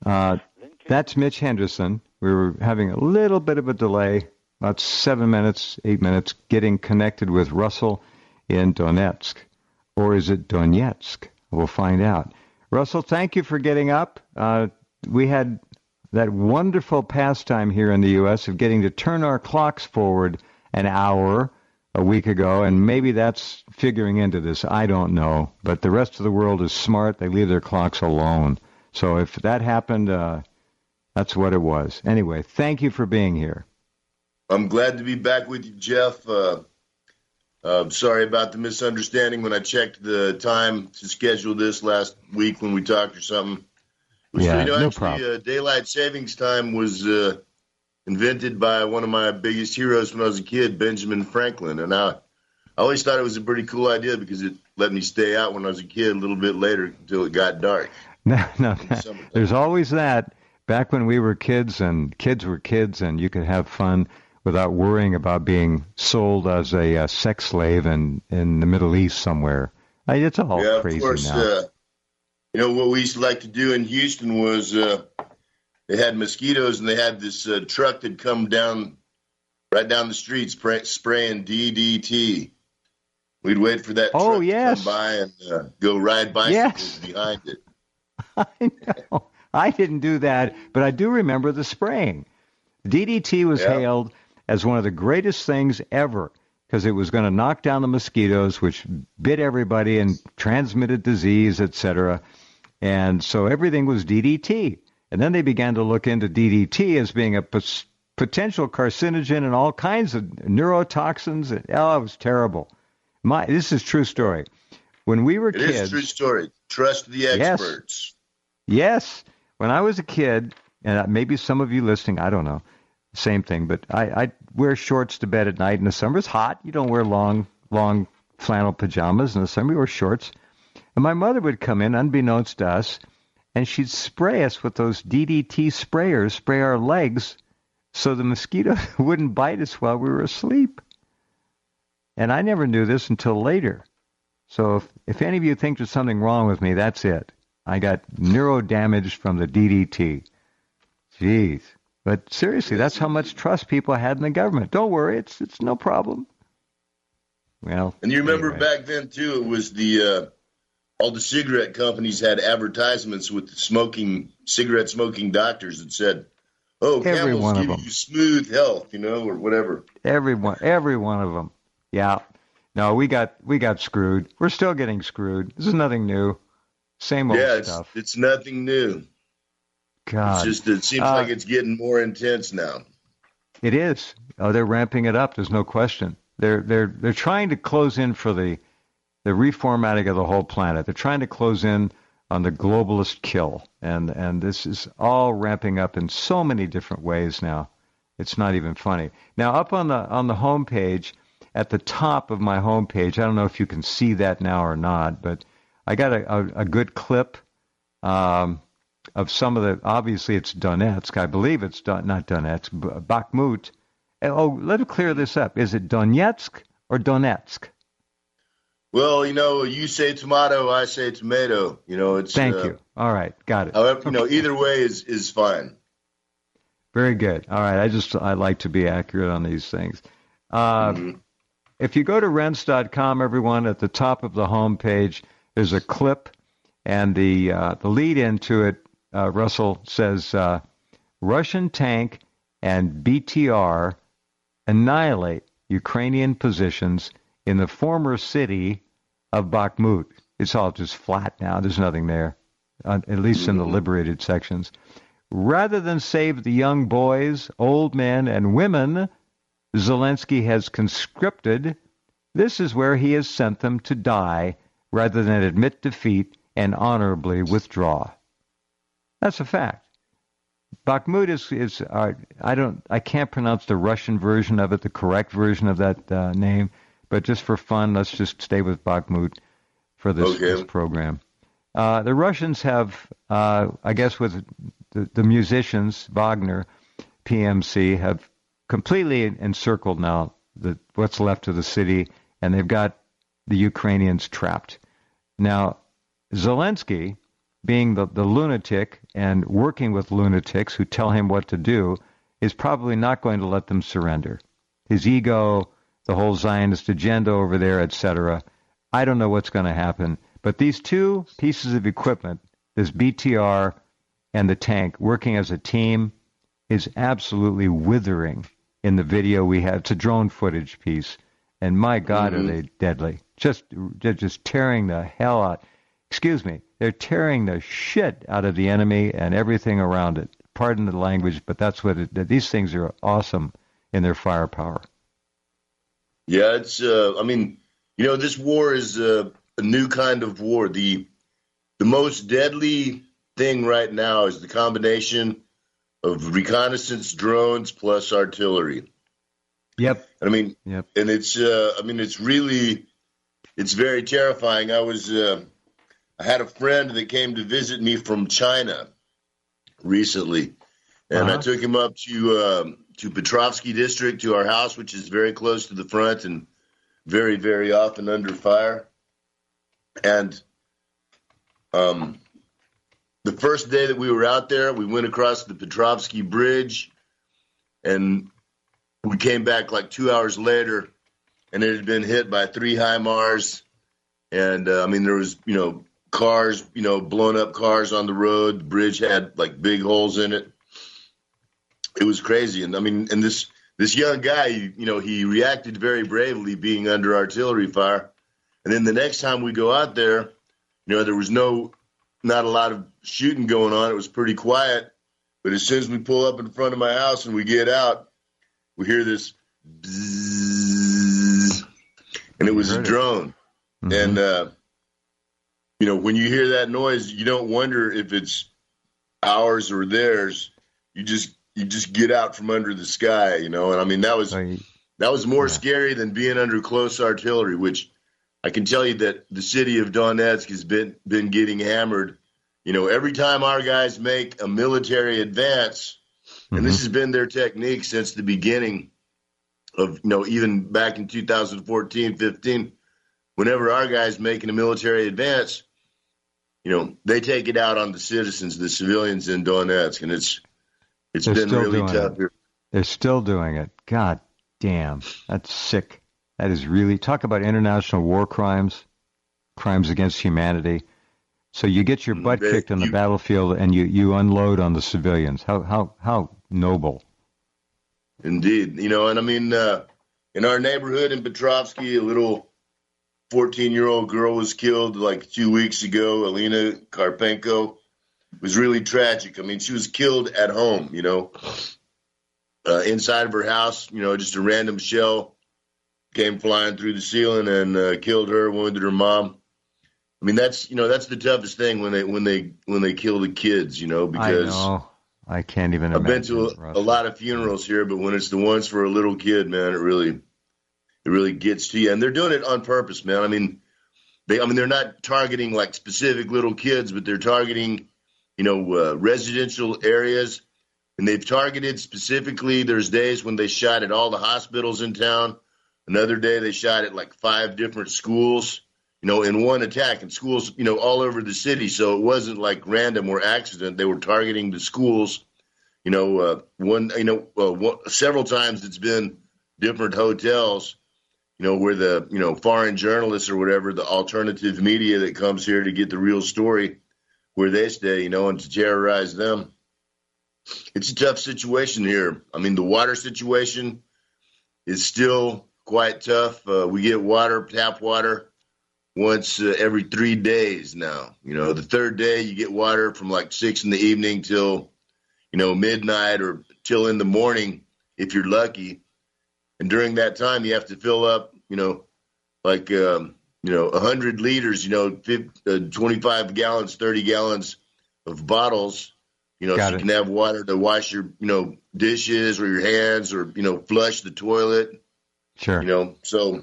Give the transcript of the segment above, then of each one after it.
That's Mitch Henderson. We were having a little bit of a delay, about 7 minutes, 8 minutes, getting connected with Russell in Donetsk. Or is it Donetsk? We'll find out. Russell, thank you for getting up. We had that wonderful pastime here in the U.S. of getting to turn our clocks forward an hour a week ago, and maybe that's figuring into this. I don't know. But the rest of the world is smart. They leave their clocks alone. So if that happened, that's what it was. Anyway, thank you for being here. I'm glad to be back with you, Jeff. Sorry about the misunderstanding when I checked the time to schedule this last week when we talked or something. No problem. Daylight savings time was invented by one of my biggest heroes when I was a kid, Benjamin Franklin. And I always thought it was a pretty cool idea because it let me stay out when I was a kid a little bit later until it got dark. No. There's always that. Back when we were kids and kids were kids and you could have fun without worrying about being sold as a sex slave in the Middle East somewhere. It's all crazy of course, now. What we used to like to do in Houston was they had mosquitoes and they had this truck that come right down the street spraying DDT. We'd wait for that truck to come by and go ride bicycles behind it. I know. I didn't do that, but I do remember the spraying. DDT was hailed as one of the greatest things ever because it was going to knock down the mosquitoes, which bit everybody and transmitted disease, etc. And so everything was DDT. And then they began to look into DDT as being a potential carcinogen and all kinds of neurotoxins. It was terrible. This is a true story. When we were kids... It is a true story. Trust the experts. Yes. When I was a kid, and maybe some of you listening, I don't know, same thing, but I wear shorts to bed at night in the summer. It's hot. You don't wear long flannel pajamas in the summer. You wear shorts. And my mother would come in, unbeknownst to us, and she'd spray us with those DDT sprayers, spray our legs, so the mosquito wouldn't bite us while we were asleep. And I never knew this until later. So if any of you think there's something wrong with me, that's it. I got neuro damage from the DDT. Jeez. But seriously, that's how much trust people had in the government. Don't worry, it's no problem. Well, and you remember back then too, it was all the cigarette companies had advertisements with cigarette smoking doctors that said, "Oh, Camels give you smooth health," or whatever. Every one of them. Yeah. No, we got screwed. We're still getting screwed. This is nothing new. Same old stuff. It's nothing new. God. It seems like it's getting more intense now. It is. Oh, they're ramping it up. There's no question. They're trying to close in for the reformatting of the whole planet. They're trying to close in on the globalist kill, and this is all ramping up in so many different ways now. It's not even funny. Now, up on the home page, at the top of my home page, I don't know if you can see that now or not, but I got a good clip of some of the, obviously it's Donetsk. I believe it's not Donetsk, Bakhmut. Oh, let me clear this up. Is it Donetsk or Donetsk? Well, you say tomato, I say tomato. It's. Thank you. All right, got it. However, either way is fine. Very good. All right, I like to be accurate on these things. If you go to rense.com, everyone, at the top of the home page, there's a clip, and the lead into it, Russell says, Russian tank and BTR annihilate Ukrainian positions in the former city of Bakhmut. It's all just flat now. There's nothing there, at least in the liberated sections. Rather than save the young boys, old men, and women Zelensky has conscripted, this is where he has sent them to die rather than admit defeat and honorably withdraw. That's a fact. Bakhmut is I can't pronounce the Russian version of it, the correct version of that name, but just for fun, let's just stay with Bakhmut for this program. The Russians have, I guess with the musicians, Wagner, PMC, have completely encircled now what's left of the city, and they've got the Ukrainians trapped. Now, Zelensky, being the lunatic and working with lunatics who tell him what to do, is probably not going to let them surrender. His ego, the whole Zionist agenda over there, etc. I don't know what's going to happen. But these two pieces of equipment, this BTR and the tank, working as a team, is absolutely withering in the video we have. It's a drone footage piece. And my God, are they deadly. They're just tearing the hell out. Excuse me. They're tearing the shit out of the enemy and everything around it. Pardon the language, but that's what these things are awesome in their firepower. Yeah, it's, this war is a new kind of war. The most deadly thing right now is the combination of reconnaissance drones plus artillery. Yep. And it's very terrifying. I had a friend that came to visit me from China recently, and I took him up to Petrovsky District, to our house, which is very close to the front and very, very often under fire. And the first day that we were out there, we went across the Petrovsky Bridge, and we came back like 2 hours later, and it had been hit by 3 HIMARS. And, there was, cars, blown up cars on the road. The bridge had like big holes in it. It was crazy. And this young guy, he reacted very bravely being under artillery fire. And then the next time we go out there, there was not a lot of shooting going on. It was pretty quiet. But as soon as we pull up in front of my house and we get out, we hear this bzzz, and it was a drone. Mm-hmm. And, when you hear that noise, you don't wonder if it's ours or theirs. You just get out from under the sky, and that was more scary than being under close artillery, which I can tell you that the city of Donetsk has been getting hammered. Every time our guys make a military advance, and this has been their technique since the beginning of, even back in 2014, 15, whenever our guys making a military advance, they take it out on the citizens, the civilians in Donetsk, and it's been really tough here. They're still doing it. God damn, that's sick. That is really, talk about international war crimes against humanity. So you get your butt kicked on the battlefield, and you unload on the civilians. How noble. Indeed, in our neighborhood in Petrovsky, a little 14-year-old girl was killed like 2 weeks ago. Alina Karpenko. It was really tragic. She was killed at home, inside of her house. Just a random shell came flying through the ceiling and killed her, wounded her mom. That's the toughest thing when they kill the kids, because I know. I can't even imagine. I've been to a lot of funerals here, but when it's the ones for a little kid, man, it really gets to you. And they're doing it on purpose, man. They're not targeting like specific little kids, but they're targeting, residential areas. And they've targeted specifically, there's days when they shot at all the hospitals in town. Another day they shot at like 5 different schools, in one attack, and schools, all over the city. So it wasn't like random or accident. They were targeting the schools, several times it's been different hotels, where the, foreign journalists or whatever, the alternative media that comes here to get the real story where they stay, and to terrorize them. It's a tough situation here. The water situation is still quite tough. We get tap water, once every 3 days now. The third day you get water from like 6 in the evening till, midnight or till in the morning if you're lucky. And during that time you have to fill up, 100 liters, 25 gallons, 30 gallons of bottles, so you can have water to wash your, dishes or your hands or, flush the toilet. Sure. So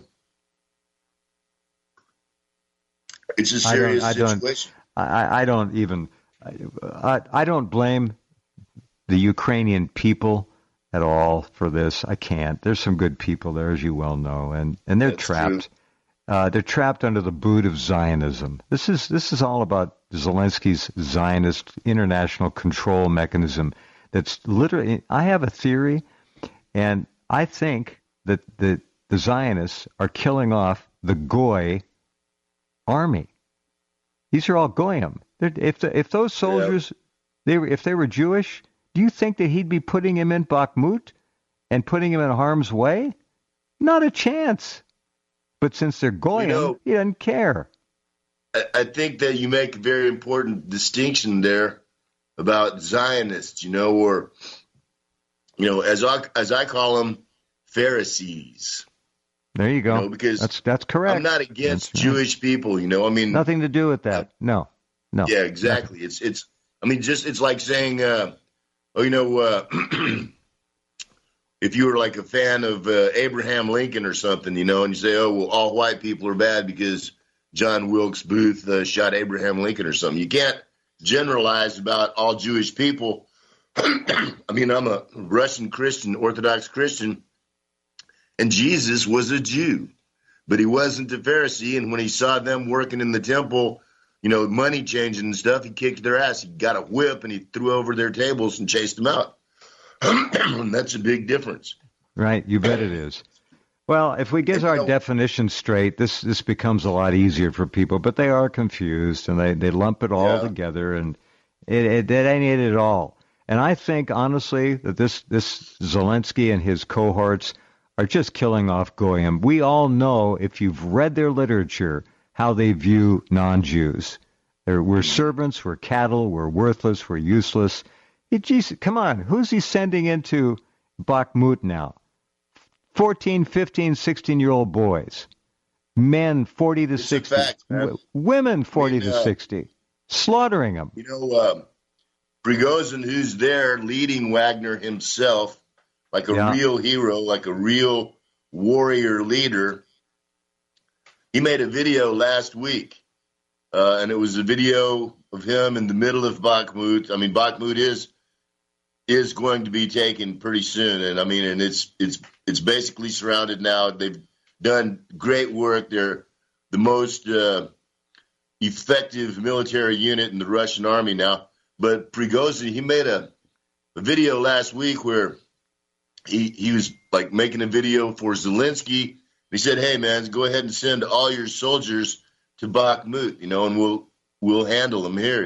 it's a serious situation. I don't blame the Ukrainian people at all for this. I can't. There's some good people there, as you well know, and they're trapped. True. They're trapped under the boot of Zionism. This is all about Zelensky's Zionist international control mechanism. That's literally. I have a theory, and I think that the Zionists are killing off the Goy army. These are all goyim. If those soldiers, if they were Jewish, do you think that he'd be putting him in Bakhmut and putting him in harm's way? Not a chance. But since they're goyim, he doesn't care. I think that you make a very important distinction there about Zionists, or as I call them, Pharisees. There you go. Because that's correct. I'm not against Jewish people. I mean, nothing to do with that. No. Yeah, exactly. Nothing. It's like saying, if you were like a fan of Abraham Lincoln or something, and you say, oh, well, all white people are bad because John Wilkes Booth shot Abraham Lincoln or something. You can't generalize about all Jewish people. I mean, I'm a Russian Christian, Orthodox Christian, and Jesus was a Jew, but he wasn't a Pharisee. And when he saw them working in the temple, money changing and stuff, he kicked their ass. He got a whip and he threw over their tables and chased them out. That's a big difference. Right, you bet it is. Well, if we get our definition straight, this becomes a lot easier for people, but they are confused, and they lump it all together, and it ain't it at all. And I think, honestly, that this Zelensky and his cohorts are just killing off Goyim. We all know, if you've read their literature, how they view non-Jews. We're servants, we're cattle, we're worthless, we're useless. Jesus, come on, who's he sending into Bakhmut now? 14, 15, 16-year-old boys. Men 40 to 60. Fact, women 40 to 60. Slaughtering them. Prigozhin, who's there leading Wagner himself, like a real hero, like a real warrior leader, he made a video last week, and it was a video of him in the middle of Bakhmut. I mean, Bakhmut is going to be taken pretty soon, and I mean, and it's basically surrounded now. They've done great work. They're the most effective military unit in the Russian army now. But Prigozhin, he made a video last week where he was like making a video for Zelensky. He said, "Hey man, go ahead and send all your soldiers to Bakhmut, and we'll handle them here,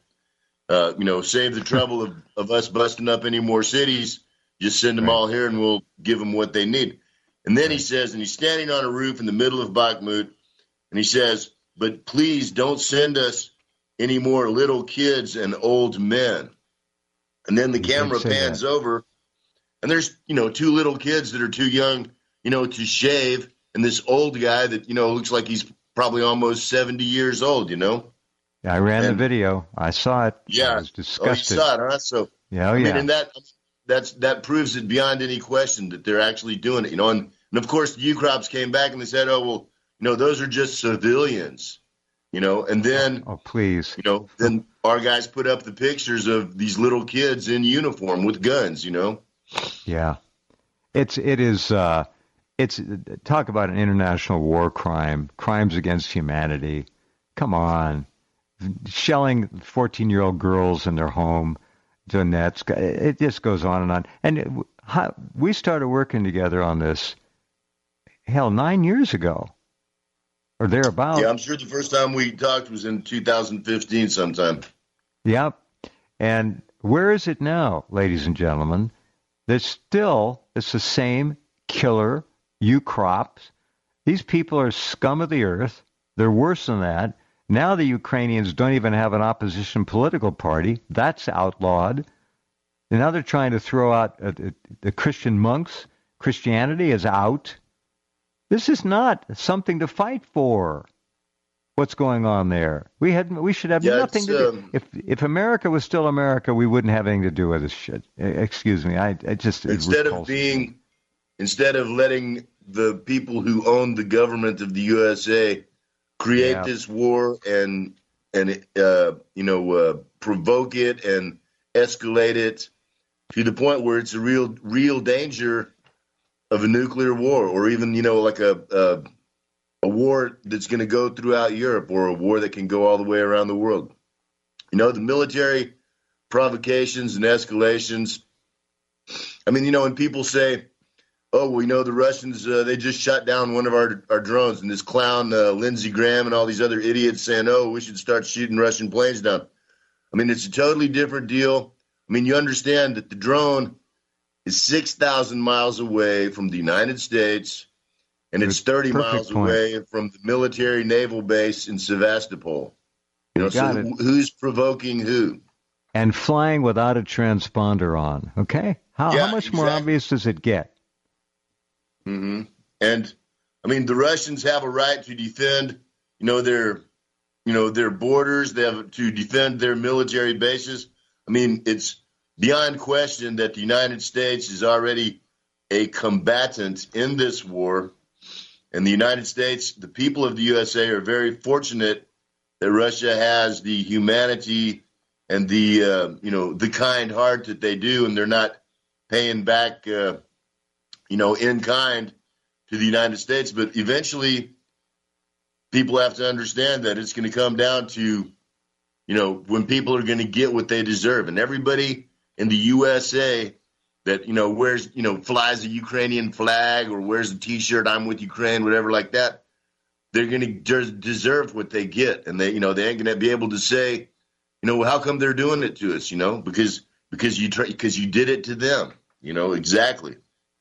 save the trouble of us busting up any more cities. Just send them all here and we'll give them what they need." And then he says, and he's standing on a roof in the middle of Bakhmut, and he says, "But please don't send us any more little kids and old men." And then the camera pans over, and there's, two little kids that are too young, to shave, and this old guy that, looks like he's probably almost 70 years old, Yeah, I ran the video. I saw it. Yeah. I was disgusted. Oh, you saw it, huh? So, I mean, and that proves it beyond any question that they're actually doing it, and of course the UCROPs came back and they said, "Oh, well, those are just civilians," and then, oh, please, then our guys put up the pictures of these little kids in uniform with guns, Yeah. It's talk about an international war crime, crimes against humanity. Come on. Shelling 14-year-old girls in their home, Donetsk. It just goes on and on. And we started working together on this, 9 years ago, or thereabouts. Yeah, I'm sure the first time we talked was in 2015 sometime. Yep. And where is it now, ladies and gentlemen? It's the same killer UCROPs. These people are scum of the earth. They're worse than that. Now the Ukrainians don't even have an opposition political party. That's outlawed. And now they're trying to throw out the Christian monks. Christianity is out. This is not something to fight for. What's going on there? We should have nothing to do. If America was still America, we wouldn't have anything to do with this shit. Excuse me. Instead of letting the people who own the government of the USA create this war and provoke it and escalate it to the point where it's a real danger of a nuclear war, or even like a a war that's going to go throughout Europe or a war that can go all the way around the world. You know, the military provocations and escalations. I mean, you know, when people say, oh, well, you know, the Russians, they just shot down one of our drones, and this clown, Lindsey Graham, and all these other idiots saying, oh, we should start shooting Russian planes down. I mean, it's a totally different deal. I mean, you understand that the drone is 6,000 miles away from the United States, and it's 30 miles away from the military naval base in Sevastopol. You know, so who's provoking who? And flying without a transponder on, okay? How much more obvious does it get? Mm-hmm. And, I mean, the Russians have a right to defend, their borders. They have to defend their military bases. I mean, it's beyond question that the United States is already a combatant in this war. And the United States, the people of the USA are very fortunate that Russia has the humanity and the kind heart that they do, and they're not paying back, in kind to the United States. But eventually, people have to understand that it's going to come down to, when people are going to get what they deserve. And everybody in the USA that, wears, flies a Ukrainian flag or wears a T-shirt, I'm with Ukraine, whatever like that, they're going to deserve what they get. And they ain't going to be able to say, how come they're doing it to us, because you did it to them, exactly.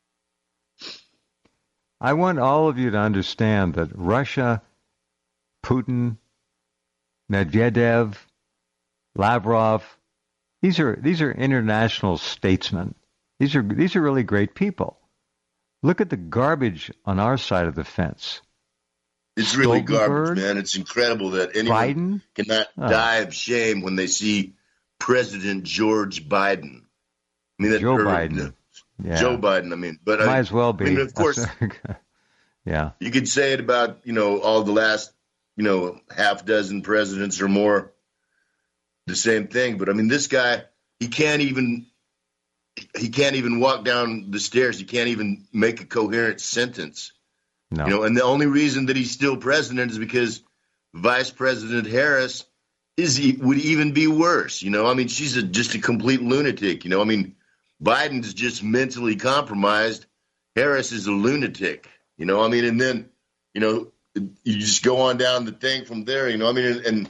I want all of you to understand that Russia, Putin, Medvedev, Lavrov, these are international statesmen. These are really great people. Look at the garbage on our side of the fence. It's really garbage, man. It's incredible that anyone cannot die of shame when they see President George Biden. I mean, Joe Biden. Yeah. Joe Biden, I mean. But might as well be. I mean, of course, yeah. You could say it about, all the last, half dozen presidents or more, the same thing. But, I mean, this guy, he can't even walk down the stairs. He can't even make a coherent sentence. No. And the only reason that he's still president is because Vice President Harris would even be worse. I mean, she's just a complete lunatic. I mean, Biden's just mentally compromised. Harris is a lunatic. I mean, and then, you just go on down the thing from there. I mean, and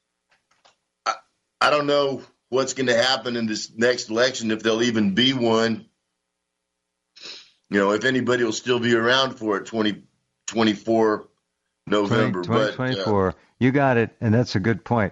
I don't know what's going to happen in this next election, if there'll even be one. If anybody will still be around for it, 2024 November. 2024. You got it, and that's a good point.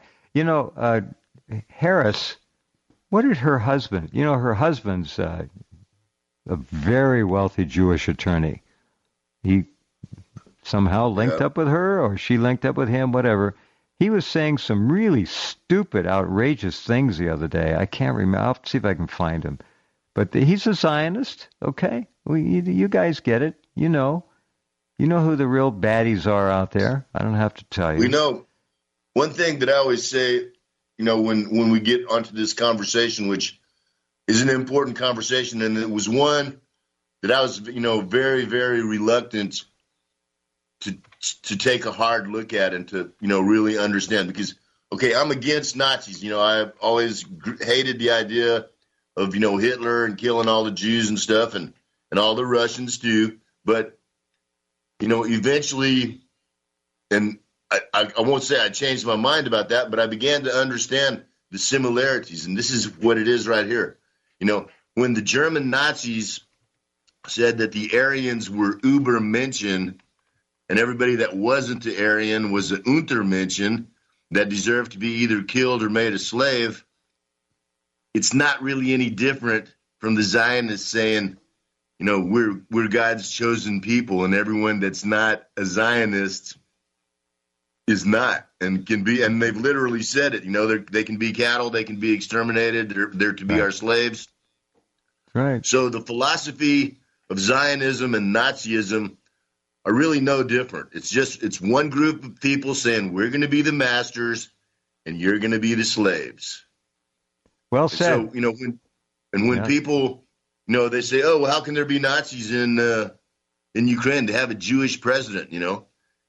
Harris, what did her husband, her husband's a very wealthy Jewish attorney. He somehow linked up with her, or she linked up with him, whatever. He was saying some really stupid, outrageous things the other day. I can't remember. I'll see if I can find him. But he's a Zionist, okay? You guys get it. You know who the real baddies are out there. I don't have to tell you. We know. One thing that I always say, when we get onto this conversation, which is an important conversation, and it was one that I was, very, very reluctant to take a hard look at and to, really understand. Because, okay, I'm against Nazis. I've always hated the idea of, Hitler and killing all the Jews and stuff, and all the Russians too. But, eventually, and I won't say I changed my mind about that, but I began to understand the similarities. And this is what it is right here. When the German Nazis said that the Aryans were Übermenschen, and everybody that wasn't the Aryan was an Untermenschen that deserved to be either killed or made a slave, it's not really any different from the Zionists saying, we're God's chosen people, and everyone that's not a Zionist is not and can be. And they've literally said it. They can be cattle, they can be exterminated, they're to be our slaves. Right. So the philosophy of Zionism and Nazism are really no different. It's one group of people saying we're going to be the masters and you're going to be the slaves. Well said. So, when people, they say, oh, well, how can there be Nazis in Ukraine to have a Jewish president,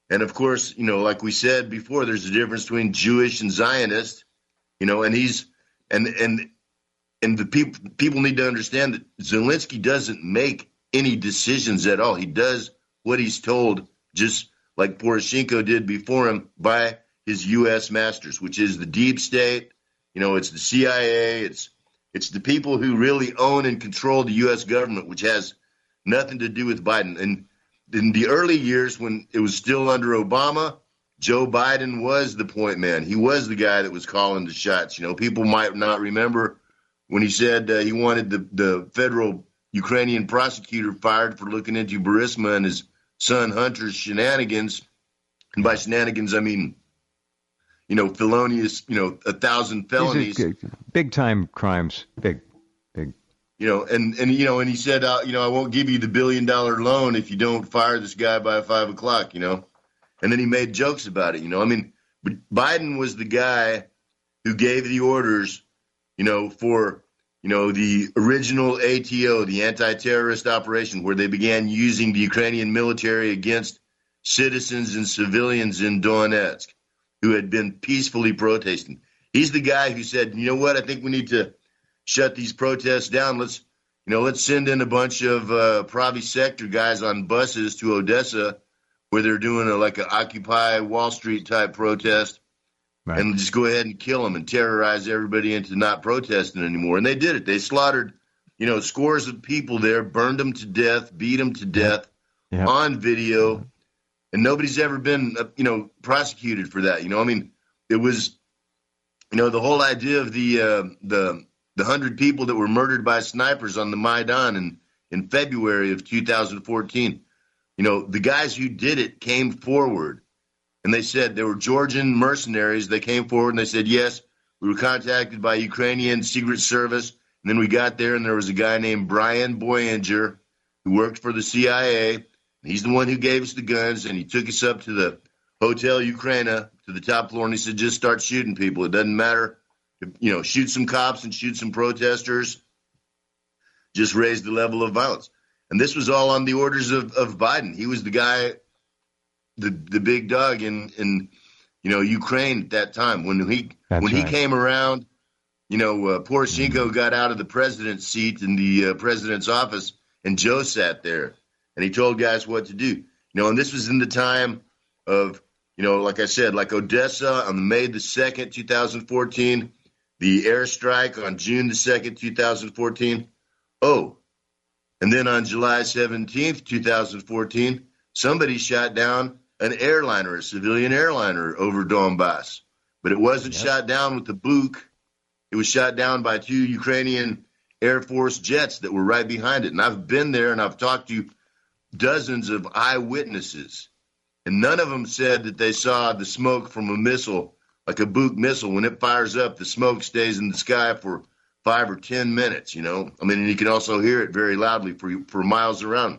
And of course, like we said before, there's a difference between Jewish and Zionist, and he's and the people need to understand that Zelensky doesn't make any decisions at all. He does what he's told, just like Poroshenko did before him, by his U.S. masters, which is the deep state. It's the CIA. It's the people who really own and control the U.S. government, which has nothing to do with Biden. And in the early years, when it was still under Obama, Joe Biden was the point man. He was the guy that was calling the shots. People might not remember when he said he wanted the federal Ukrainian prosecutor fired for looking into Burisma and his son Hunter's shenanigans. And by shenanigans, I mean, felonious, 1,000 felonies. Big time crimes. Big. And he said, I won't give you the $1 billion loan if you don't fire this guy by 5 o'clock, And then he made jokes about it, But Biden was the guy who gave the orders, for, the original ATO, the anti-terrorist operation, where they began using the Ukrainian military against citizens and civilians in Donetsk who had been peacefully protesting. He's the guy who said, you know what, I think we need to shut these protests down. Let's send in a bunch of Pravi sector guys on buses to Odessa where they're doing an Occupy Wall Street type protest, right, and just go ahead and kill them and terrorize everybody into not protesting anymore. And they did it. They slaughtered, scores of people there, burned them to death, beat them to death on video. And nobody's ever been, prosecuted for that. It was, the whole idea of the 100 people that were murdered by snipers on the Maidan in February of 2014. The guys who did it came forward, and they said they were Georgian mercenaries. They came forward and they said, yes, we were contacted by Ukrainian Secret Service. And then we got there, and there was a guy named Brian Boyanger who worked for the CIA. He's the one who gave us the guns, and he took us up to the Hotel Ukraina, to the top floor, and he said, just start shooting people. It doesn't matter. Shoot some cops and shoot some protesters. Just raise the level of violence. And this was all on the orders of Biden. He was the guy, the big dog in Ukraine at that time. When he came around, Poroshenko got out of the president's seat in the president's office, and Joe sat there. And he told guys what to do. And this was in the time of, like I said, like Odessa on May the 2nd, 2014, the airstrike on June the 2nd, 2014. Oh, and then on July 17th, 2014, somebody shot down an airliner, a civilian airliner over Donbass. But it wasn't shot down with the Buk. It was shot down by 2 Ukrainian Air Force jets that were right behind it. And I've been there and I've talked to dozens of eyewitnesses, and none of them said that they saw the smoke from a missile, like a Buk missile. When it fires up, the smoke stays in the sky for 5 or 10 minutes, and you can also hear it very loudly for miles around.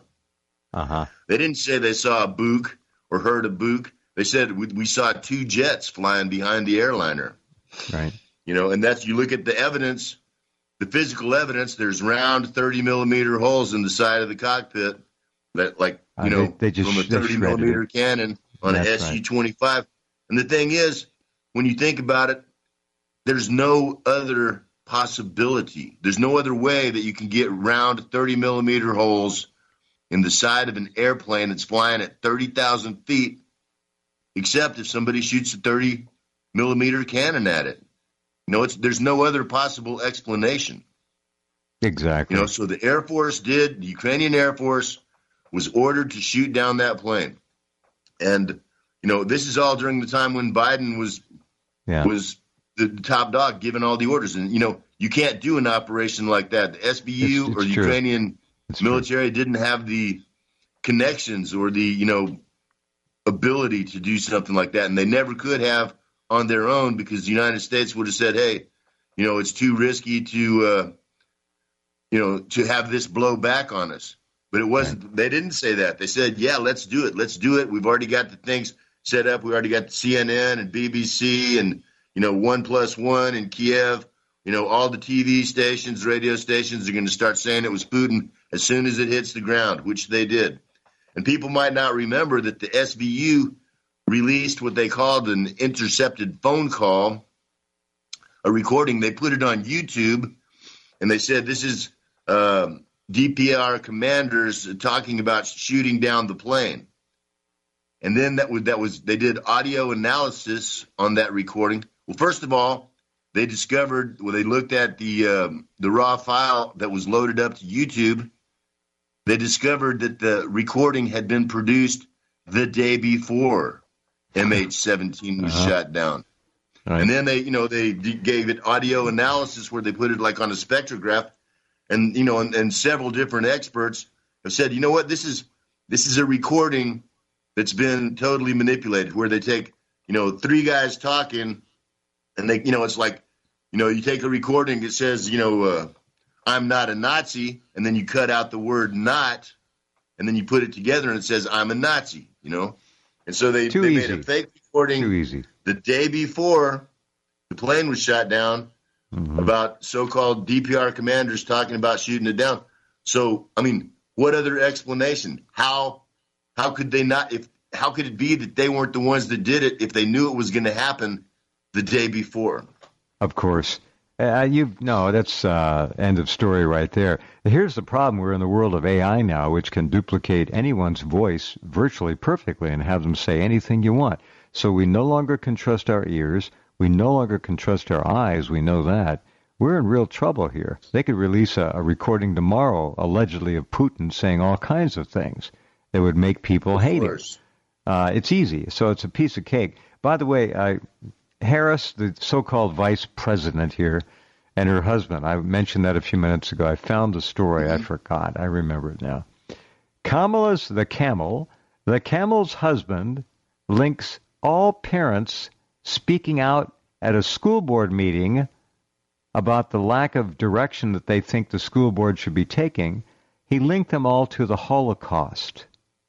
They didn't say they saw a Buk or heard a Buk. They said we saw 2 jets flying behind the airliner. Right. And that's, you look at the evidence, the physical evidence, there's round 30 millimeter holes in the side of the cockpit. That, they just, from a 30 millimeter cannon on an Su-25. Right. And the thing is, when you think about it, there's no other possibility. There's no other way that you can get round 30 millimeter holes in the side of an airplane that's flying at 30,000 feet, except if somebody shoots a 30 millimeter cannon at it. There's no other possible explanation. Exactly. So the Air Force the Ukrainian Air Force was ordered to shoot down that plane. And, this is all during the time when Biden was the top dog giving all the orders. And, you can't do an operation like that. The SBU or the Ukrainian military didn't have the connections or the, ability to do something like that. And they never could have on their own, because the United States would have said, hey, it's too risky to have this blow back on us. But it wasn't. Right. They didn't say that. They said, yeah, let's do it. Let's do it. We've already got the things set up. We already got the CNN and BBC and, 1+1 in Kiev. All the TV stations, radio stations are going to start saying it was Putin as soon as it hits the ground, which they did. And people might not remember that the SBU released what they called an intercepted phone call, a recording. They put it on YouTube, and they said this is DPR commanders talking about shooting down the plane. And then they did audio analysis on that recording. Well, first of all, they looked at the raw file that was loaded up to YouTube. They discovered that the recording had been produced the day before MH17 was shot down. Right. And then they gave it audio analysis where they put it like on a spectrograph, and and several different experts have said, you know what, this is a recording that's been totally manipulated, where they take three guys talking, and they it's like you take a recording, it says I'm not a Nazi, and then you cut out the word not, and then you put it together and it says I'm a Nazi, and so they made a fake recording the day before the plane was shot down about so-called DPR commanders talking about shooting it down. So, I mean, what other explanation? How could they not? How could it be that they weren't the ones that did it if they knew it was going to happen the day before? Of course. That's end of story right there. Here's the problem. We're in the world of AI now, which can duplicate anyone's voice virtually perfectly and have them say anything you want. So we no longer can trust our ears. We no longer can trust our eyes. We know that. We're in real trouble here. They could release a recording tomorrow, allegedly, of Putin saying all kinds of things that would make people hate him. It's easy. So it's a piece of cake. By the way, Harris, the so-called vice president here, and her husband, I mentioned that a few minutes ago. I found the story. I forgot. I remember it now. The camel's husband links all parents speaking out at a school board meeting about the lack of direction that they think the school board should be taking. He linked them all to the Holocaust.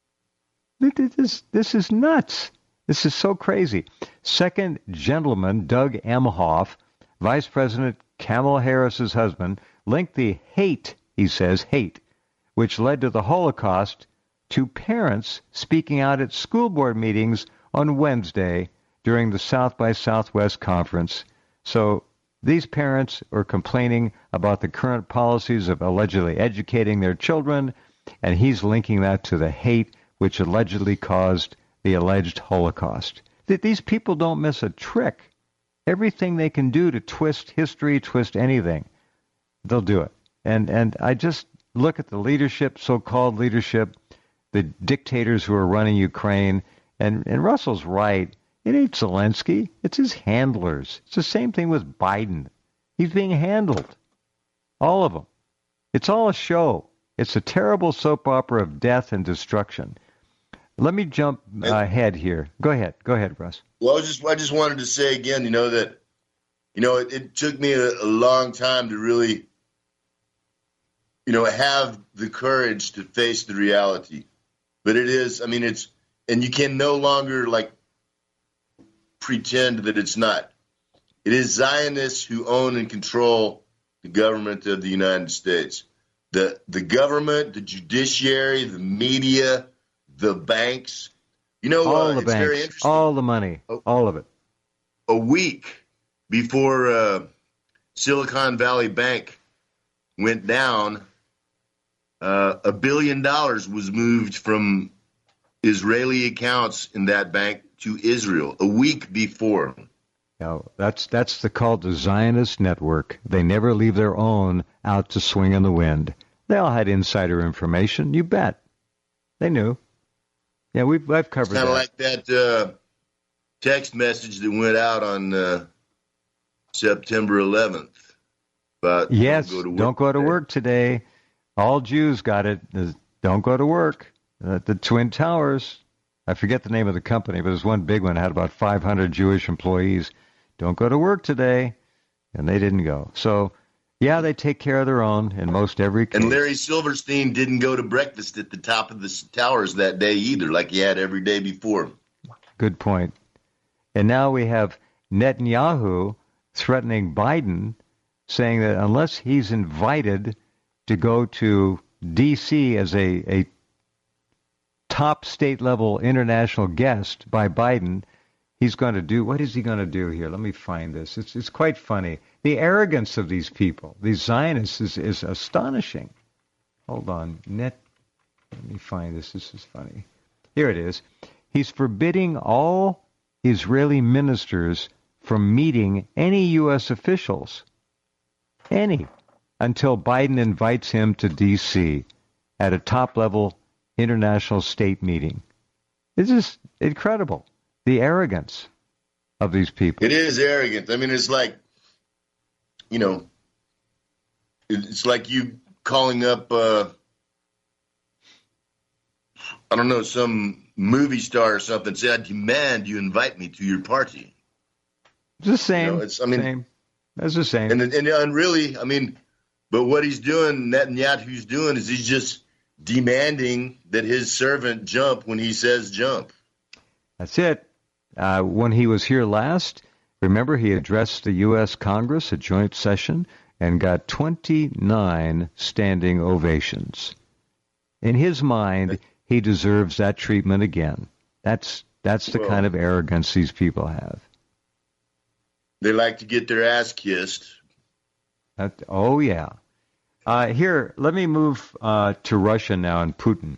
This is nuts. This is so crazy. Second gentleman, Doug Emhoff, Vice President Kamala Harris's husband, linked the hate, which led to the Holocaust, to parents speaking out at school board meetings on Wednesday during the South by Southwest conference. So these parents are complaining about the current policies of allegedly educating their children, and he's linking that to the hate which allegedly caused the alleged Holocaust. These people don't miss a trick. Everything they can do to twist history, twist anything, they'll do it. And I just look at the leadership, so-called leadership, the dictators who are running Ukraine, and Russell's right. It ain't Zelensky. It's his handlers. It's the same thing with Biden. He's being handled. All of them. It's all a show. It's a terrible soap opera of death and destruction. Let me jump ahead here. Go ahead, Russ. Well, I just wanted to say again, that it took me a long time to really, have the courage to face the reality. But it is, and you can no longer pretend that it's not. It is Zionists who own and control the government of the United States. The government, the judiciary, the media, the banks. All the it's banks, very interesting. all the money, all of it. A week before Silicon Valley Bank went down, $1 billion was moved from Israeli accounts in that bank to Israel a week before. Now, that's called the Zionist network. They never leave their own out to swing in the wind. They all had insider information. You bet. They knew. Yeah, I've covered that. Kind of like that text message that went out on September 11th. About don't go to work today. All Jews got it. Don't go to work. The Twin Towers, I forget the name of the company, but there's one big one that had about 500 Jewish employees. Don't go to work today. And they didn't go. So, yeah, they take care of their own in most every case. And Larry Silverstein didn't go to breakfast at the top of the towers that day either, like he had every day before. Good point. And now we have Netanyahu threatening Biden, saying that unless he's invited to go to D.C. as a top state-level international guest by Biden. He's going to do, what is he going to do here? Let me find this. It's quite funny. The arrogance of these people, these Zionists, is astonishing. Hold on. Let me find this. This is funny. Here it is. He's forbidding all Israeli ministers from meeting any U.S. officials, until Biden invites him to D.C. at a top-level international state meeting. This is incredible, the arrogance of these people. It is arrogant. I mean, it's like, it's like you calling up, some movie star or something, say, I demand you invite me to your party. It's the same. Same. That's the same. And really, but what he's doing, Netanyahu's doing, is he's just demanding that his servant jump when he says jump. That's it. When he was here last, remember, he addressed the U.S. Congress, a joint session, and got 29 standing ovations. In his mind, he deserves that treatment again. That's the kind of arrogance these people have. They like to get their ass kissed. Oh, yeah. Here, let me move to Russia now and Putin.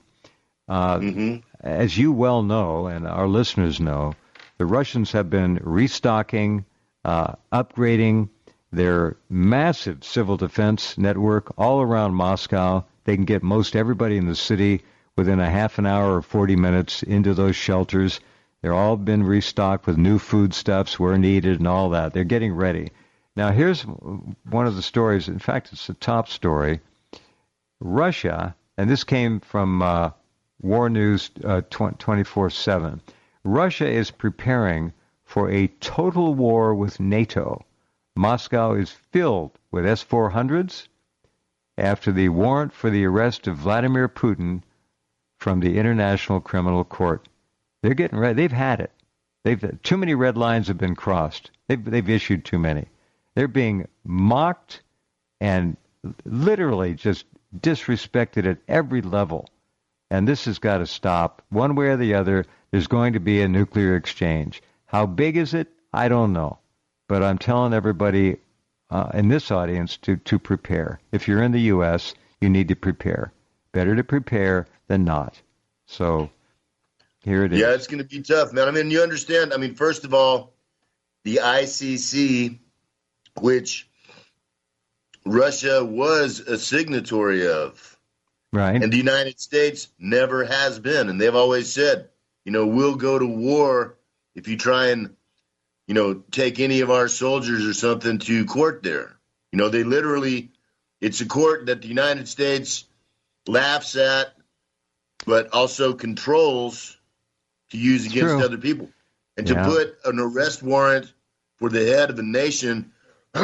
As you well know, and our listeners know, the Russians have been restocking, upgrading their massive civil defense network all around Moscow. They can get most everybody in the city within a half an hour or 40 minutes into those shelters. They're all been restocked with new foodstuffs where needed and all that. They're getting ready. Now, here's one of the stories. In fact, it's the top story. Russia, and this came from War News 24/7. Russia is preparing for a total war with NATO. Moscow is filled with S-400s after the warrant for the arrest of Vladimir Putin from the International Criminal Court. They're getting ready. They've had it. Too many red lines have been crossed. They've issued too many. They're being mocked and literally just disrespected at every level. And this has got to stop. One way or the other, there's going to be a nuclear exchange. How big is it? I don't know. But I'm telling everybody in this audience to prepare. If you're in the U.S., you need to prepare. Better to prepare than not. So here it is. Yeah, it's going to be tough, man. You understand. First of all, the ICC, which Russia was a signatory of, right, and the United States never has been. And they've always said, we'll go to war if you try and, take any of our soldiers or something to court there. They literally, it's a court that the United States laughs at, but also controls to use against other people. And to put an arrest warrant for the head of a nation,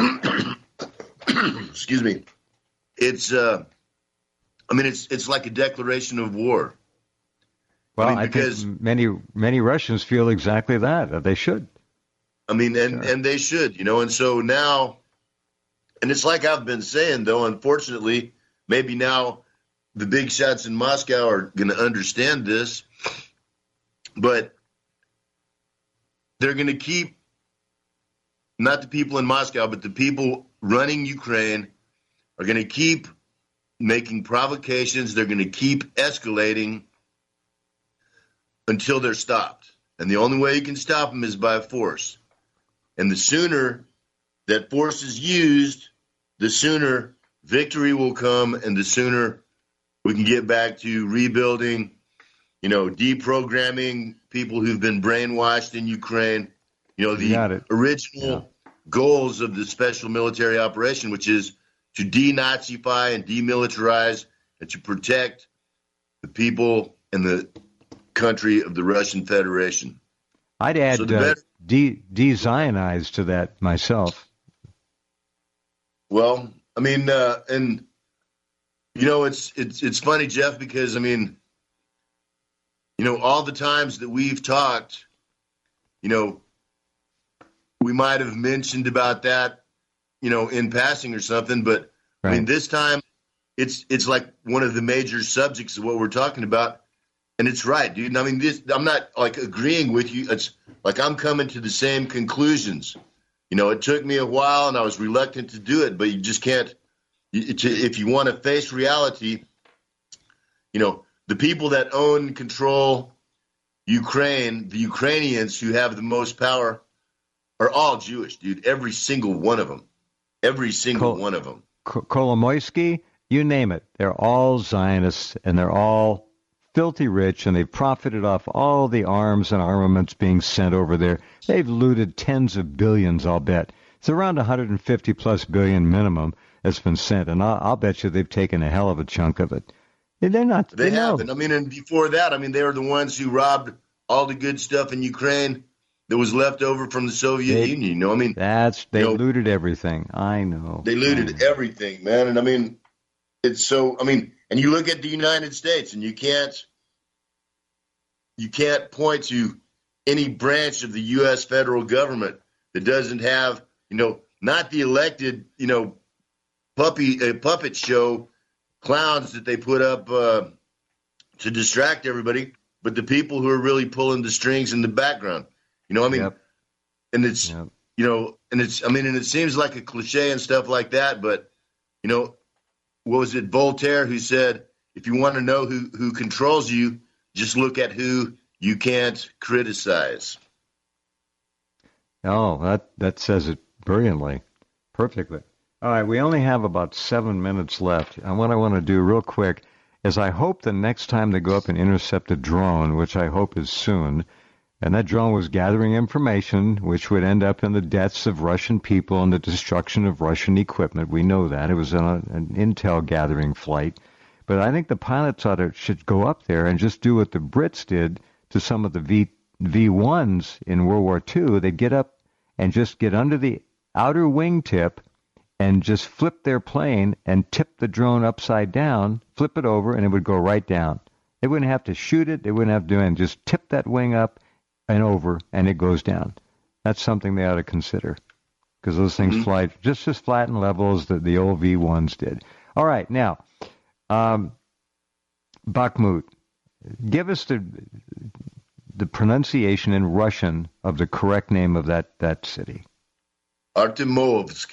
excuse me, it's like a declaration of war. Well, I think many Russians feel exactly that. They should. And they should, and so now, and it's like I've been saying, though, unfortunately, maybe now the big shots in Moscow are going to understand this, but they're going to keep, not the people in Moscow, but the people running Ukraine are going to keep making provocations. They're going to keep escalating until they're stopped. And the only way you can stop them is by force. And the sooner that force is used, the sooner victory will come, and the sooner we can get back to rebuilding, deprogramming people who've been brainwashed in Ukraine. The original goals of the special military operation, which is to denazify and demilitarize and to protect the people and the country of the Russian Federation. I'd add de-Zionize to that myself. Well, and it's funny, Jeff, because all the times that we've talked, we might have mentioned about that, in passing or something, but right. This time it's like one of the major subjects of what we're talking about. And it's right, dude. I mean, I'm not like agreeing with you. It's like I'm coming to the same conclusions. It took me a while and I was reluctant to do it, but you just can't. If you want to face reality, the people that own and control Ukraine, the Ukrainians who have the most power, are all Jewish, dude. Every single one of them. Every single one of them. Kolomoisky, you name it. They're all Zionists, and they're all filthy rich, and they've profited off all the arms and armaments being sent over there. They've looted tens of billions, I'll bet. It's around 150-plus billion minimum that's been sent, and I'll bet you they've taken a hell of a chunk of it. They're not. They haven't. I mean, and before that, they were the ones who robbed all the good stuff in Ukraine that was left over from the Soviet Union. They looted everything. I know. They looted everything, man. And it's so. And you look at the United States, and you can't point to any branch of the U.S. federal government that doesn't have, not the elected, puppet show clowns that they put up to distract everybody, but the people who are really pulling the strings in the background. Yep. And it's, and it seems like a cliche and stuff like that, but, what was it, Voltaire, who said, if you want to know who controls you, just look at who you can't criticize. Oh, that says it brilliantly, perfectly. All right, we only have about 7 minutes left. And what I want to do real quick is I hope the next time they go up and intercept a drone, which I hope is soon, and that drone was gathering information, which would end up in the deaths of Russian people and the destruction of Russian equipment. We know that. It was an intel gathering flight. But I think the pilots should go up there and just do what the Brits did to some of the V-1s in World War II. They'd get up and just get under the outer wingtip and just flip their plane and tip the drone upside down, flip it over, and it would go right down. They wouldn't have to shoot it. They wouldn't have to do anything. Just tip that wing up and over, and it goes down. That's something they ought to consider, because those things fly just as flat and level as the old V-1s did. All right, now, Bakhmut. Give us the pronunciation in Russian of the correct name of that city. Artemovsk.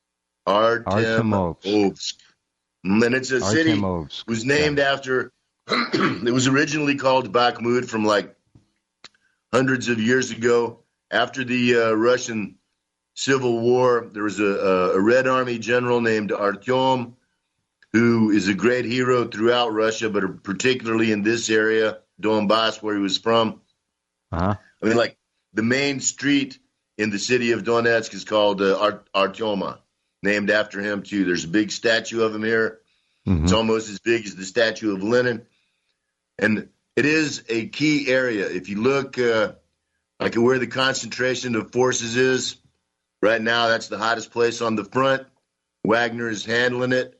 Artemovsk. And it's a city was named after, it was originally called Bakhmut from like hundreds of years ago. After the Russian Civil War, there was a Red Army general named Artyom, who is a great hero throughout Russia, but particularly in this area, Donbass, where he was from. Uh-huh. Like the main street in the city of Donetsk is called Artyoma, named after him too. There's a big statue of him here. Mm-hmm. It's almost as big as the statue of Lenin. And it is a key area. If you look like where the concentration of forces is, right now that's the hottest place on the front. Wagner is handling it.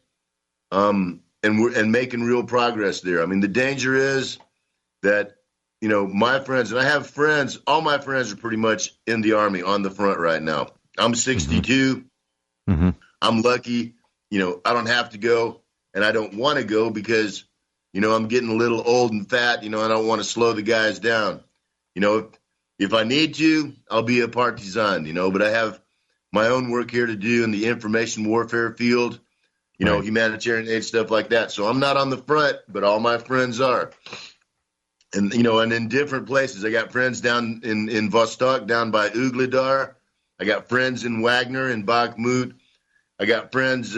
And making real progress there. The danger is that, my friends, and I have friends, all my friends are pretty much in the Army on the front right now. I'm 62. Mm-hmm. I'm lucky. I don't have to go, and I don't want to go because, I'm getting a little old and fat, and I don't want to slow the guys down. If I need to, I'll be a partisan, but I have my own work here to do in the information warfare field. Right. Humanitarian aid, stuff like that. So I'm not on the front, but all my friends are. And, and in different places. I got friends down in Vostok, down by Ugledar. I got friends in Wagner and Bakhmut. I got friends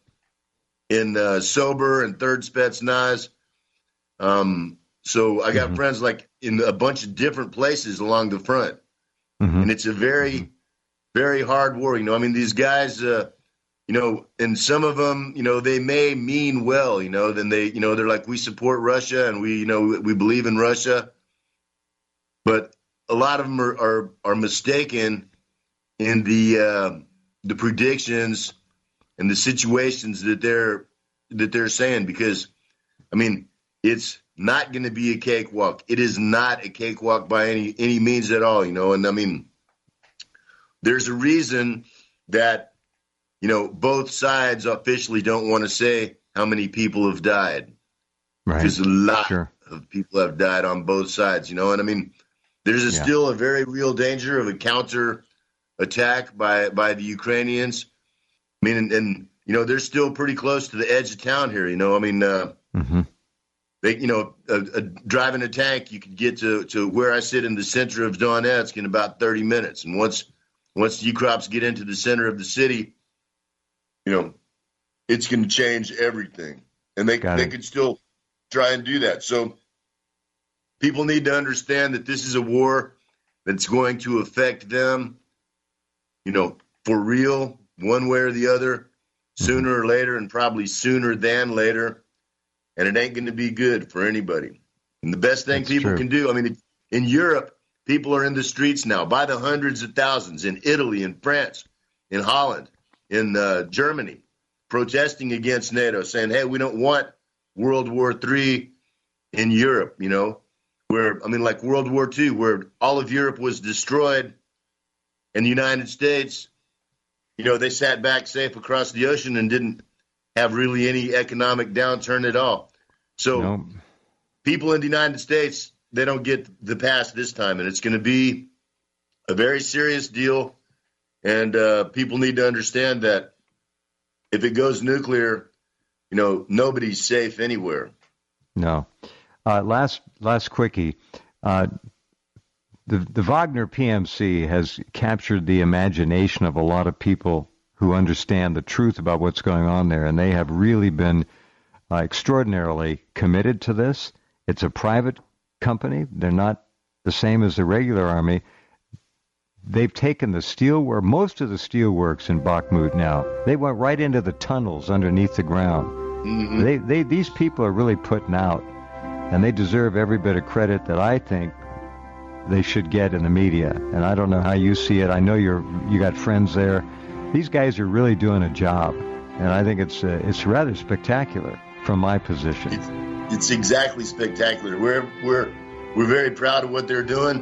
in Sober and 3rd Spetsnaz. So I got friends like in a bunch of different places along the front. Mm-hmm. And it's a very, very hard war. These guys, and some of them, they may mean well, then they, they're like, we support Russia and we believe in Russia. But a lot of them are mistaken in the predictions and the situations that they're saying, because, it's not going to be a cakewalk. It is not a cakewalk by any means at all, and there's a reason that, both sides officially don't want to say how many people have died. Right. Because a of people have died on both sides, you know. And I mean, there's still a very real danger of a counter attack by the Ukrainians. I mean, and you know, they're still pretty close to the edge of town here. You know, I mean, they, you know, driving a tank, you could get to where I sit in the center of Donetsk in about 30 minutes. And once the Ukrops get into the center of the city, you know, it's going to change everything. And they could still try and do that. So people need to understand that this is a war that's going to affect them, you know, for real, one way or the other, sooner or later, and probably sooner than later. And it ain't going to be good for anybody. And the best thing people can do, I mean, in Europe, people are in the streets now by the hundreds of thousands, in Italy, in France, in Holland, in Germany, protesting against NATO, saying, hey, we don't want World War III in Europe, you know, where, I mean, like World War II, where all of Europe was destroyed, and the United States, you know, they sat back safe across the ocean and didn't have really any economic downturn at all. So people in the United States, they don't get the pass this time, and it's going to be a very serious deal. And people need to understand that if it goes nuclear, you know, nobody's safe anywhere. No. Last quickie. The Wagner PMC has captured the imagination of a lot of people who understand the truth about what's going on there, and they have really been extraordinarily committed to this. It's a private company. They're not the same as the regular army. They've taken the steelwork, most of the steelworks in Bakhmut now. They went right into the tunnels underneath the ground. Mm-hmm. These people are really putting out, and they deserve every bit of credit that I think they should get in the media. And I don't know how you see it. I know you got friends there. These guys are really doing a job, and I think it's rather spectacular from my position. It's exactly spectacular. We're very proud of what they're doing.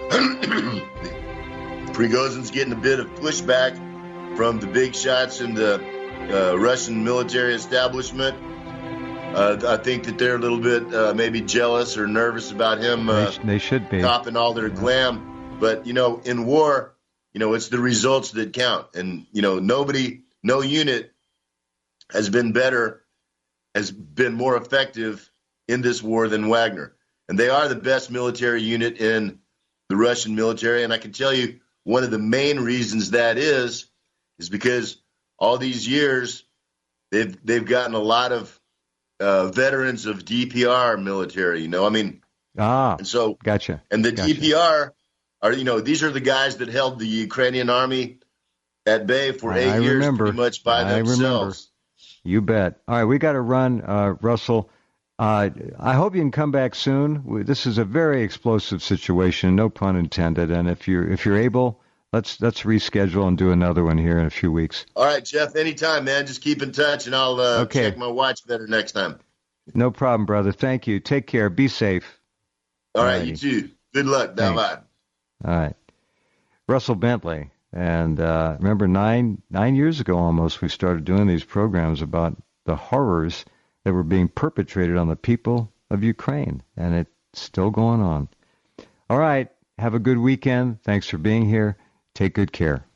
Prigozin's getting a bit of pushback from the big shots in the Russian military establishment. I think that they're a little bit maybe jealous or nervous about him. They should be copping all their glam. But, you know, in war, you know, it's the results that count. And, you know, no unit has been more effective in this war than Wagner. And they are the best military unit in the Russian military. And I can tell you one of the main reasons that is because all these years they've gotten a lot of veterans of DPR military, you know, I mean, and so gotcha. And the DPR are, you know, these are the guys that held the Ukrainian army at bay for 8 years, pretty much by themselves. You bet. All right, we got to run, Russell. I hope you can come back soon. This is a very explosive situation, no pun intended. And if you're able, let's reschedule and do another one here in a few weeks. All right, Jeff. Anytime, man. Just keep in touch, and I'll check my watch better next time. No problem, brother. Thank you. Take care. Be safe. All right, you too. Good luck. Bye. All right. Russell Bentley. And remember, nine years ago almost, we started doing these programs about the horrors that were being perpetrated on the people of Ukraine. And it's still going on. All right. Have a good weekend. Thanks for being here. Take good care.